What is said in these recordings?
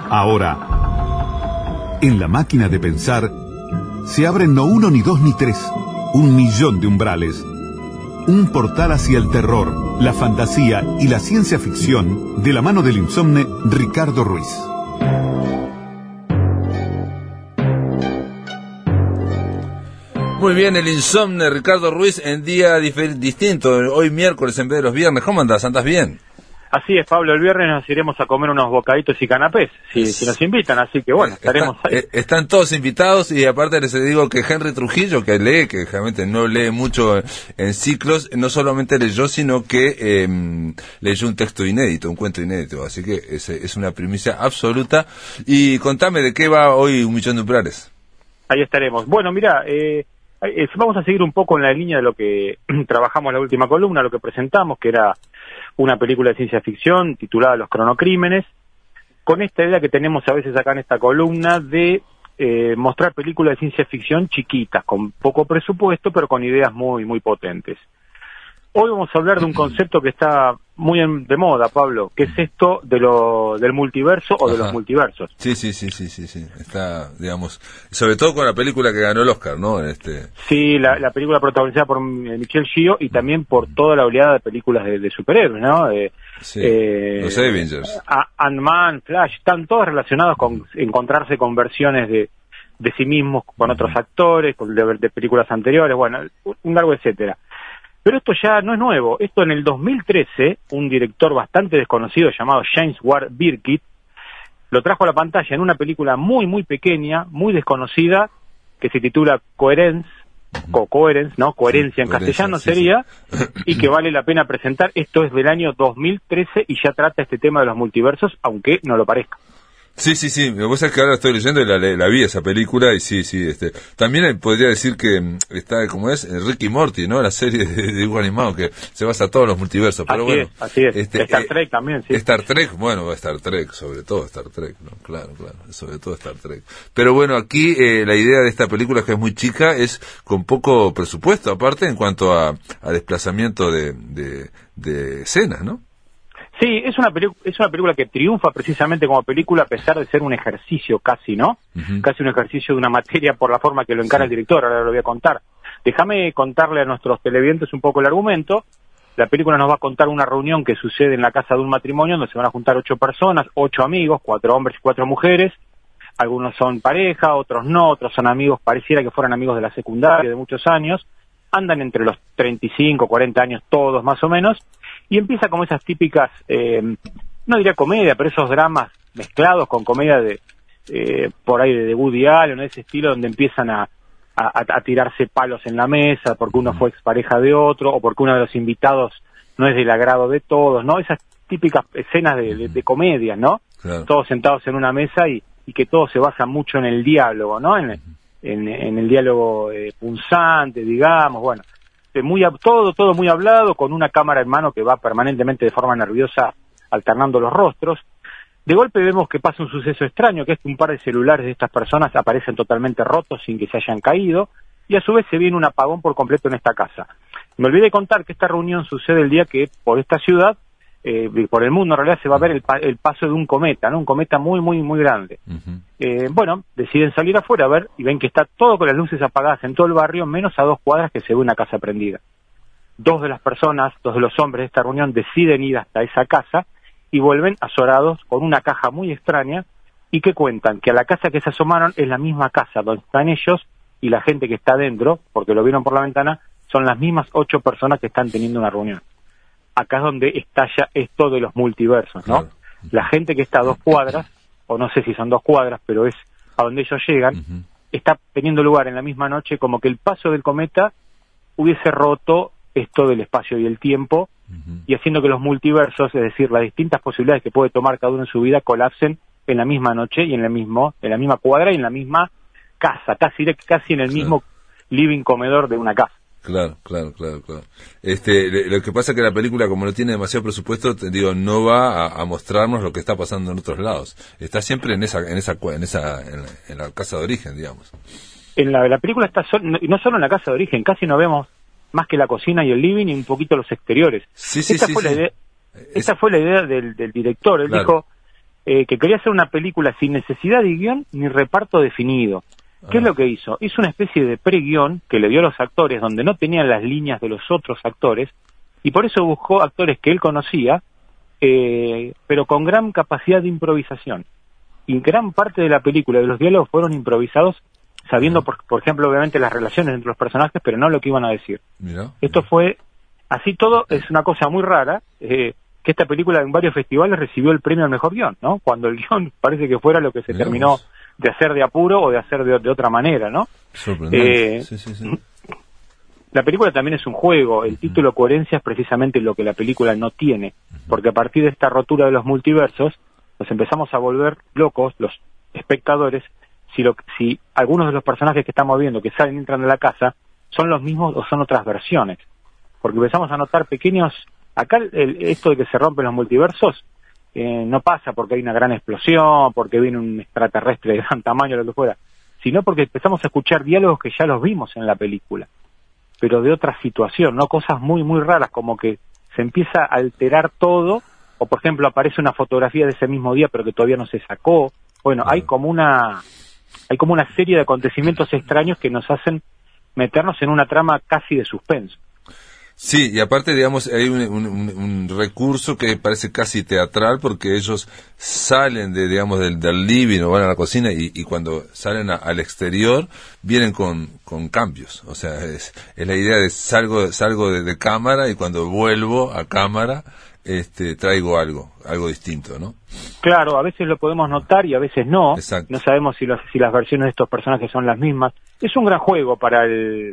Ahora, en la máquina de pensar, se abren no uno, ni dos, ni tres, 1.000.000 de umbrales. Un portal hacia el terror, la fantasía y la ciencia ficción, de la mano del insomne Ricardo Ruiz. Muy bien, el insomne Ricardo Ruiz en día distinto, hoy miércoles en vez de los viernes. ¿Cómo andás? ¿Andás bien? Así es, Pablo, el viernes nos iremos a comer unos bocaditos y canapés, si nos invitan, así que bueno, estaremos ahí. Están todos invitados y aparte les digo que Henry Trujillo, que lee, que realmente no lee mucho en ciclos, no solamente leyó, sino que leyó un texto inédito, un cuento inédito, así que es una primicia absoluta. Y contame de qué va hoy 1.000.000 de umbrales. Ahí estaremos. Bueno, mira, vamos a seguir un poco en la línea de lo que trabajamos en la última columna, lo que presentamos, que era una película de ciencia ficción titulada Los Cronocrímenes, con esta idea que tenemos a veces acá en esta columna de mostrar películas de ciencia ficción chiquitas, con poco presupuesto, pero con ideas muy, muy potentes. Hoy vamos a hablar de un concepto que está muy de moda, Pablo, que es esto del multiverso o de los multiversos. Sí. Está, digamos, sobre todo con la película que ganó el Oscar, ¿no? Sí, la película protagonizada por Michelle Yeoh y también por toda la oleada de películas de superhéroes, ¿no? Los Avengers. Ant-Man, Flash, están todos relacionados con encontrarse con versiones de sí mismos, con otros actores, de películas anteriores, bueno, un largo etcétera. Pero esto ya no es nuevo. Esto en el 2013, un director bastante desconocido llamado James Ward Birkitt lo trajo a la pantalla en una película muy, muy pequeña, muy desconocida, que se titula Coherence, ¿no? Coherencia en castellano sería, y que vale la pena presentar. Esto es del año 2013 y ya trata este tema de los multiversos, aunque no lo parezca. Sí, lo que pasa es que ahora estoy leyendo y la vi esa película y sí, también podría decir que está, como es, Ricky Morty, ¿no? La serie de dibujo animado que se basa a todos los multiversos, pero así es. Star Trek también, sí. Star Trek, bueno, Star Trek, sobre todo Star Trek, ¿no? Claro, sobre todo Star Trek. Pero bueno, aquí la idea de esta película, que es muy chica, es con poco presupuesto, aparte, en cuanto a desplazamiento de escenas, ¿no? Sí, es una película que triunfa precisamente como película a pesar de ser un ejercicio casi, ¿no? Uh-huh. Casi un ejercicio de una materia por la forma que lo encara el director, ahora lo voy a contar. Déjame contarle a nuestros televidentes un poco el argumento. La película nos va a contar una reunión que sucede en la casa de un matrimonio donde se van a juntar 8 personas, 8 amigos, 4 hombres y 4 mujeres. Algunos son pareja, otros no, otros son amigos, pareciera que fueran amigos de la secundaria de muchos años. Andan entre los 35, 40 años todos más o menos. Y empieza como esas típicas, no diría comedia, pero esos dramas mezclados con comedia por ahí de Woody Allen, de ese estilo, donde empiezan a tirarse palos en la mesa porque uno fue expareja de otro o porque uno de los invitados no es del agrado de todos, ¿no? Esas típicas escenas de comedia, ¿no? Claro. Todos sentados en una mesa y que todo se basa mucho en el diálogo, ¿no? En el diálogo punzante, digamos, bueno. Todo muy hablado, con una cámara en mano que va permanentemente de forma nerviosa alternando los rostros. De golpe vemos que pasa un suceso extraño, que es que un par de celulares de estas personas aparecen totalmente rotos sin que se hayan caído, y a su vez se viene un apagón por completo en esta casa. Me olvidé contar que esta reunión sucede el día que por esta ciudad, por el mundo en realidad, se va a ver el paso de un cometa, ¿no? Un cometa muy, muy, muy grande. Uh-huh. Bueno, deciden salir afuera a ver y ven que está todo con las luces apagadas en todo el barrio, menos a 2 cuadras que se ve una casa prendida. 2 de las personas, 2 de los hombres de esta reunión deciden ir hasta esa casa y vuelven azorados con una caja muy extraña y que cuentan que a la casa que se asomaron es la misma casa donde están ellos y la gente que está adentro, porque lo vieron por la ventana, son las mismas 8 personas que están teniendo una reunión. Acá es donde estalla esto de los multiversos, ¿no? Claro. La gente que está a 2 cuadras, o no sé si son 2 cuadras, pero es a donde ellos llegan, uh-huh. Está teniendo lugar en la misma noche como que el paso del cometa hubiese roto esto del espacio y el tiempo, uh-huh. Y haciendo que los multiversos, es decir, las distintas posibilidades que puede tomar cada uno en su vida, colapsen en la misma noche y en la misma cuadra y en la misma casa, casi en el mismo living comedor de una casa. Claro. Lo que pasa es que la película, como no tiene demasiado presupuesto, no va a mostrarnos lo que está pasando en otros lados. Está siempre en la casa de origen, digamos. En la película está no solo en la casa de origen, casi no vemos más que la cocina y el living y un poquito los exteriores. Esta fue la idea del director. Él dijo, que quería hacer una película sin necesidad de guión ni reparto definido. ¿Qué es lo que hizo? Hizo una especie de pre-guión que le dio a los actores donde no tenían las líneas de los otros actores, y por eso buscó actores que él conocía, pero con gran capacidad de improvisación. Y gran parte de la película, de los diálogos, fueron improvisados, sabiendo, por ejemplo, obviamente las relaciones entre los personajes, pero no lo que iban a decir. Esto fue, así todo, es una cosa muy rara, que esta película en varios festivales recibió el premio al mejor guión, ¿no? Cuando el guión parece que fuera lo que se terminó de hacer de apuro o de hacer de otra manera, ¿no? Sorprendente. La película también es un juego. El título Coherencia es precisamente lo que la película no tiene, porque a partir de esta rotura de los multiversos nos empezamos a volver locos los espectadores si algunos de los personajes que estamos viendo que salen y entran de la casa son los mismos o son otras versiones, porque empezamos a notar pequeños. Acá esto de que se rompen los multiversos no pasa porque hay una gran explosión, porque viene un extraterrestre de gran tamaño, lo que fuera, sino porque empezamos a escuchar diálogos que ya los vimos en la película, pero de otra situación, ¿no? Cosas muy, muy raras, como que se empieza a alterar todo, o por ejemplo aparece una fotografía de ese mismo día pero que todavía no se sacó. Bueno, hay como una serie de acontecimientos extraños que nos hacen meternos en una trama casi de suspenso. Sí, y aparte, digamos, hay un recurso que parece casi teatral, porque ellos salen digamos, del living o van a la cocina y cuando salen al exterior vienen con cambios. O sea, es la idea de salgo de cámara y cuando vuelvo a cámara, traigo algo distinto, ¿no? Claro, a veces lo podemos notar y a veces no. Exacto. No sabemos si las versiones de estos personajes son las mismas. Es un gran juego para el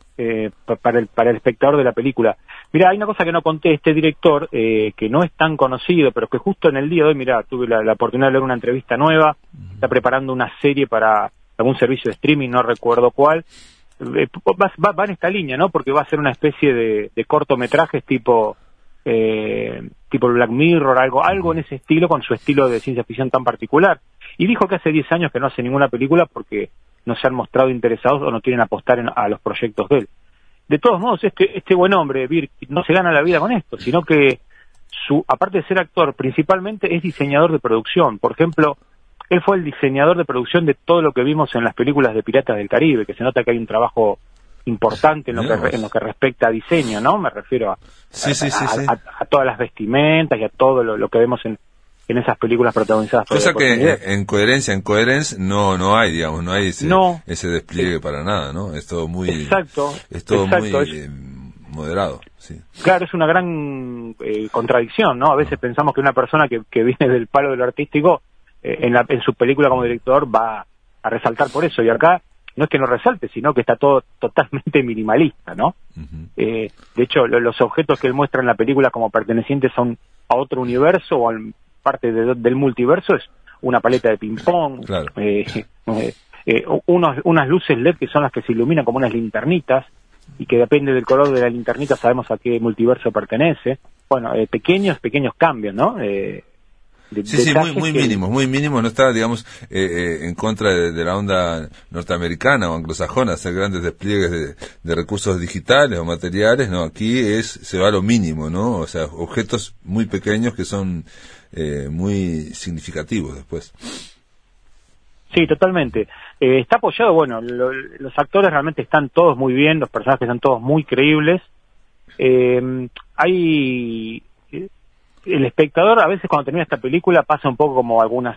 espectador de la película. Mira, hay una cosa que no conté. Este director, que no es tan conocido, pero que justo en el día de hoy, mira, tuve la oportunidad de leer una entrevista nueva, está preparando una serie para algún servicio de streaming, no recuerdo cuál. Va en esta línea, ¿no? Porque va a ser una especie de cortometrajes tipo Black Mirror, algo en ese estilo, con su estilo de ciencia ficción tan particular. Y dijo que hace 10 años que no hace ninguna película porque no se han mostrado interesados o no quieren apostar a los proyectos de él. De todos modos, este buen hombre, Birk, no se gana la vida con esto, sino que aparte de ser actor, principalmente es diseñador de producción. Por ejemplo, él fue el diseñador de producción de todo lo que vimos en las películas de Piratas del Caribe, que se nota que hay un trabajo importante en lo que respecta a diseño, ¿no? Me refiero a todas las vestimentas y a todo lo que vemos en esas películas protagonizadas por cosa que en Coherence no hay, digamos, no hay ese despliegue para nada, ¿no? Es todo muy moderado, sí. Claro, es una gran contradicción, ¿no? A veces pensamos que una persona que viene del palo de lo artístico en su película como director va a resaltar por eso, y acá no es que no resalte, sino que está todo totalmente minimalista, ¿no? De hecho, los objetos que él muestra en la película como pertenecientes a otro universo o al parte del multiverso es una paleta de ping-pong, claro. Unas luces LED que son las que se iluminan como unas linternitas y que depende del color de la linternita sabemos a qué multiverso pertenece. Bueno, pequeños cambios, ¿no? Muy mínimo, no está, digamos, en contra de la onda norteamericana o anglosajona, hacer grandes despliegues de recursos digitales o materiales, no, aquí se va a lo mínimo, ¿no? O sea, objetos muy pequeños que son muy significativos después. Sí, totalmente. Está apoyado, bueno, los actores realmente están todos muy bien, los personajes están todos muy creíbles. Hay... El espectador a veces cuando termina esta película pasa un poco como algunos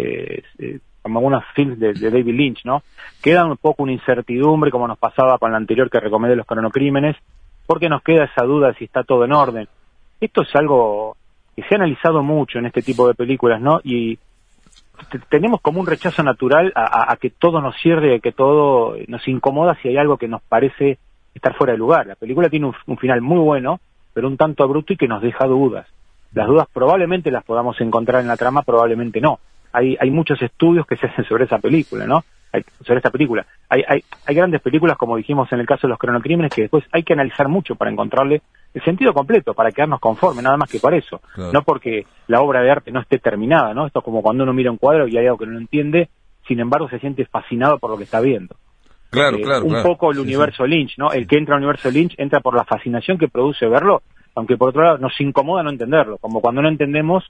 films de David Lynch, ¿no? Queda un poco una incertidumbre como nos pasaba con la anterior que recomendé, Los Cronocrímenes, porque nos queda esa duda de si está todo en orden. Esto es algo que se ha analizado mucho en este tipo de películas, ¿no? Y tenemos como un rechazo natural a que todo nos cierre, a que todo nos incomoda si hay algo que nos parece estar fuera de lugar. La película tiene un final muy bueno, pero un tanto abrupto y que nos deja dudas. Las dudas probablemente las podamos encontrar en la trama, probablemente no. Hay muchos estudios que se hacen sobre esa película, ¿no? Sobre esta película. Hay grandes películas, como dijimos en el caso de Los Cronocrímenes, que después hay que analizar mucho para encontrarle el sentido completo, para quedarnos conformes, nada más que por eso. Claro. No porque la obra de arte no esté terminada, ¿no? Esto es como cuando uno mira un cuadro y hay algo que no entiende, sin embargo se siente fascinado por lo que está viendo. Claro. Poco el universo Lynch, ¿no? El que entra al universo Lynch entra por la fascinación que produce verlo, aunque por otro lado nos incomoda no entenderlo, como cuando no entendemos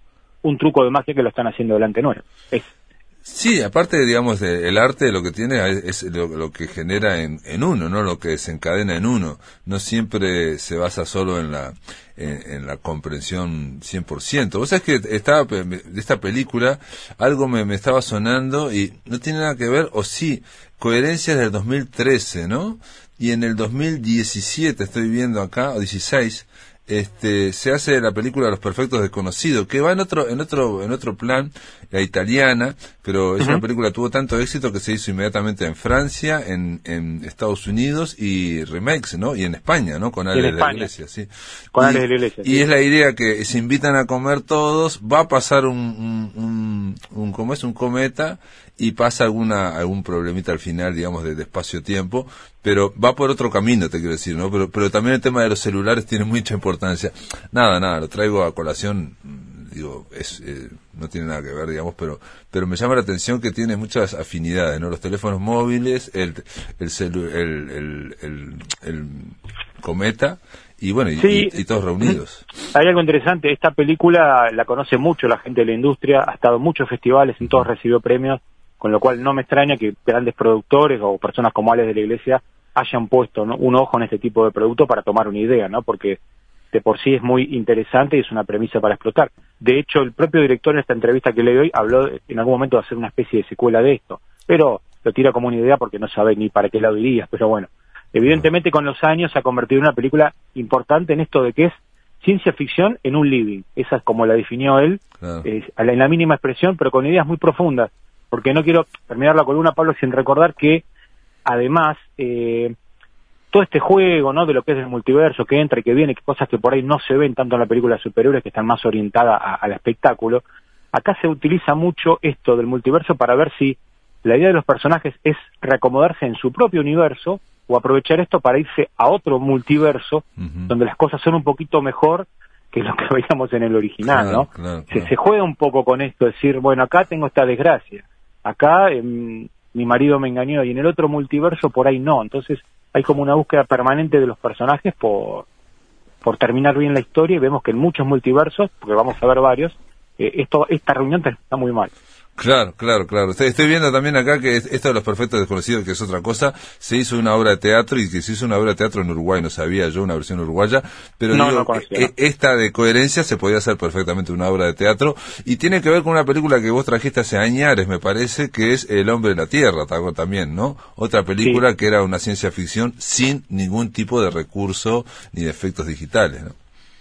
un truco de magia que lo están haciendo delante nuestro. Sí, aparte, digamos, el arte lo que tiene es lo que genera en uno, ¿no? Lo que desencadena en uno. No siempre se basa solo en la comprensión 100%. Vos sabés que de esta película, algo me estaba sonando y no tiene nada que ver, o sí, Coherencias del 2013, ¿no? Y en el 2017, estoy viendo acá, o 16, se hace la película Los Perfectos Desconocidos, que va en otro plan, la italiana, pero es una película que tuvo tanto éxito que se hizo inmediatamente en Francia, en Estados Unidos y remakes, ¿no? Y en España, ¿no? Con Ales de la Iglesia, sí. Con Ales de la Iglesia. Y es la idea que se invitan a comer todos, va a pasar un cometa y pasa algún problemita al final, digamos, de espacio-tiempo, pero va por otro camino, te quiero decir, ¿no? Pero también el tema de los celulares tiene mucha importancia. Nada, lo traigo a colación, digo, no tiene nada que ver, digamos, pero me llama la atención que tiene muchas afinidades, ¿no? Los teléfonos móviles, el cometa, y bueno, sí, y todos reunidos. Hay algo interesante, esta película la conoce mucho la gente de la industria, ha estado en muchos festivales, en todos recibió premios, con lo cual no me extraña que grandes productores o personas como Ales de la Iglesia hayan puesto, ¿no?, un ojo en este tipo de producto para tomar una idea, ¿no? Porque de por sí es muy interesante y es una premisa para explotar. De hecho, el propio director en esta entrevista que le doy habló en algún momento de hacer una especie de secuela de esto, pero lo tira como una idea porque no sabe ni para qué lado iría, pero bueno, evidentemente con los años se ha convertido en una película importante en esto de que es ciencia ficción en un living, esa es como la definió él, claro, en la mínima expresión, pero con ideas muy profundas, porque no quiero terminar la columna, Pablo, sin recordar que además todo este juego, ¿no?, de lo que es el multiverso, que entra y que viene, que cosas que por ahí no se ven tanto en la película de superhéroes, que están más orientadas al espectáculo, acá se utiliza mucho esto del multiverso para ver si la idea de los personajes es reacomodarse en su propio universo o aprovechar esto para irse a otro multiverso, donde las cosas son un poquito mejor que lo que veíamos en el original, ¿no? Claro. Se juega un poco con esto, decir, bueno, acá tengo esta desgracia, acá mi marido me engañó y en el otro multiverso por ahí no, entonces hay como una búsqueda permanente de los personajes por terminar bien la historia, y vemos que en muchos multiversos, porque vamos a ver varios, esta reunión está muy mal. Claro. Estoy viendo también acá que esto de Los Perfectos Desconocidos, que es otra cosa, se hizo una obra de teatro, y que se hizo una obra de teatro en Uruguay, no sabía yo, una versión uruguaya, pero no, digo, no conocía, esta de Coherencia se podía hacer perfectamente una obra de teatro, y tiene que ver con una película que vos trajiste hace años, me parece, que es El Hombre de la Tierra, también, ¿no? Otra película, sí, que era una ciencia ficción sin ningún tipo de recurso ni de efectos digitales, ¿no?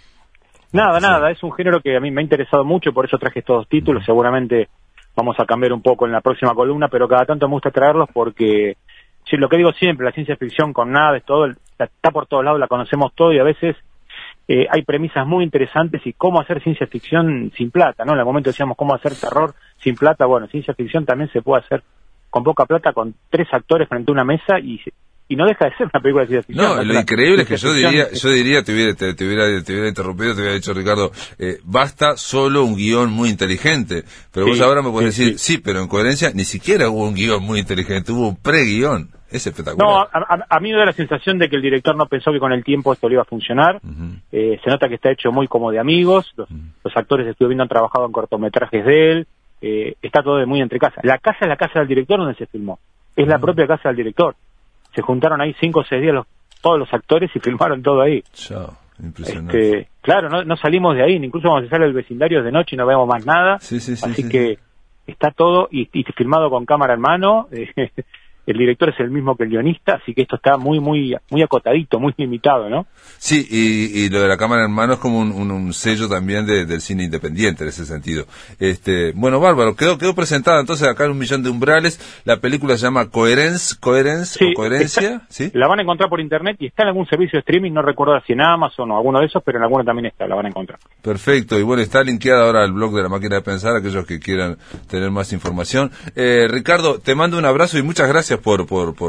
Nada, es un género que a mí me ha interesado mucho, por eso traje estos dos títulos, seguramente vamos a cambiar un poco en la próxima columna, pero cada tanto me gusta traerlos porque, sí, lo que digo siempre, la ciencia ficción con naves, todo, está por todos lados, la conocemos todo, y a veces hay premisas muy interesantes, y cómo hacer ciencia ficción sin plata, ¿no? En el momento decíamos cómo hacer terror sin plata, bueno, ciencia ficción también se puede hacer con poca plata, con 3 actores frente a una mesa, y no deja de ser una película de ciencia ficción. No, lo increíble es que yo diría, te hubiera interrumpido, te hubiera dicho, Ricardo, basta solo un guión muy inteligente, pero vos ahora me podés decir, sí, pero en Coherencia ni siquiera hubo un guión muy inteligente, hubo un pre-guión. Es espectacular. No, a mí me da la sensación de que el director no pensó que con el tiempo esto le iba a funcionar. Se nota que está hecho muy como de amigos, los actores estuve viendo han trabajado en cortometrajes de él, está todo de muy entre casa. La casa es la casa del director donde se filmó, es la propia casa del director. Se juntaron ahí 5 o 6 días todos los actores y filmaron todo ahí. Chao, impresionante. Claro, no salimos de ahí, incluso cuando se sale del vecindario de noche y no vemos más nada. Así que está todo y filmado con cámara en mano. El director es el mismo que el guionista, así que esto está muy acotadito, muy limitado, ¿no? Sí, y lo de la cámara en mano es como un sello también del cine independiente en ese sentido. Bueno, bárbaro, quedó presentada entonces acá en 1.000.000 de umbrales. La película se llama Coherencia, sí, o Coherencia, ¿sí? La van a encontrar por internet y está en algún servicio de streaming, no recuerdo si en Amazon o alguno de esos, pero en alguno también está, la van a encontrar. Perfecto, y bueno, está linkeada ahora al blog de La Máquina de Pensar, aquellos que quieran tener más información. Ricardo, te mando un abrazo y muchas gracias por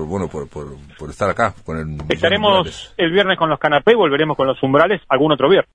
estar acá con el... Estaremos el viernes con los canapés, volveremos con los umbrales algún otro viernes.